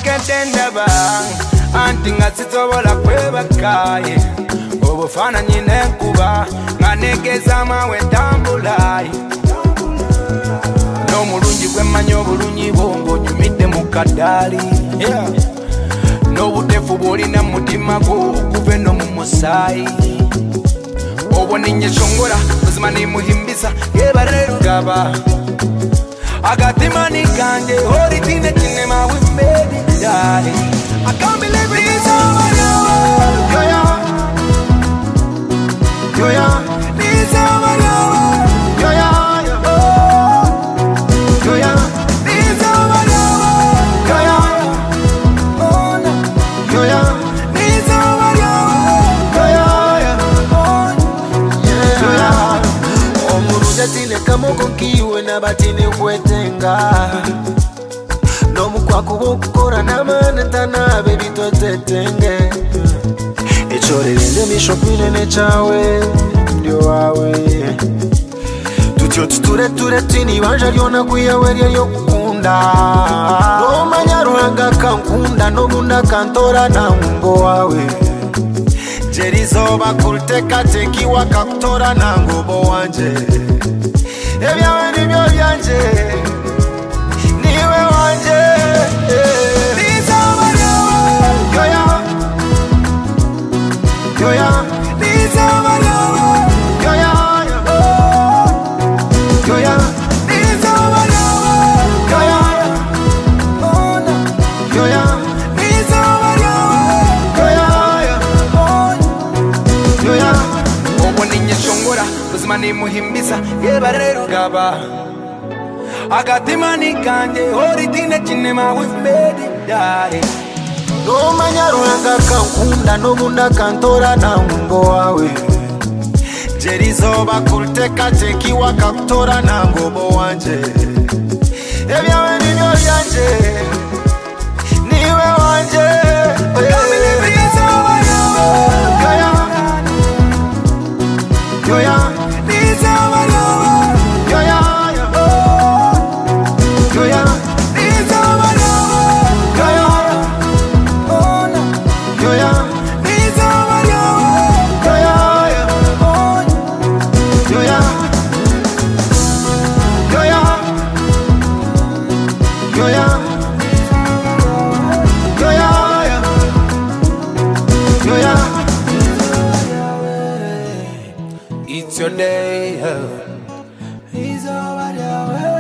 nategedde ndaba anti nga sisobola kwebakaye obufaananyi n'enkuba nga negeza amawe tambulayi n'omulungi gwemmanyi obulungi bwo ng'onyumidde mu kaddaali n'obuteefu bw'olina mu mutima gwo okuva eno mu musaayi obwo ninnyesongola buzima nimuhimbisa yebalale lugaba agatimani kange horitine kinema we made it darling I can't believe it is over now yoya yoya it's over now yoya yoya it's over now yoya oh no yoya it's over now yoya yoya omuruja tine kamoko kiwe nabatine kwetenga nomukwako okukora n'amanatana bebitotetenge ekyolelende mishopine nekyawe ndio wawe tutyo tutureture tinibanja lyona kuyawe lyeyokukunda nomanya ruhanga kankunda nobunda kantora nango wawe jerizoba kurutekatekiwa kakutora nangobo wanje ebyawe nibyo byanje niwe wanje yoya yoya yoya yoya buzima nimuhimbisa yebalale lugaba agatimani kange horitine kinema we made it darling nomanya ruhanga kankunda nobunda kantora nango wawe jerizoba kurutekatekiwa kakutora nangobo wanje ebyawe nibyo byanje niwe wanje yoya it's your day. It's over your way.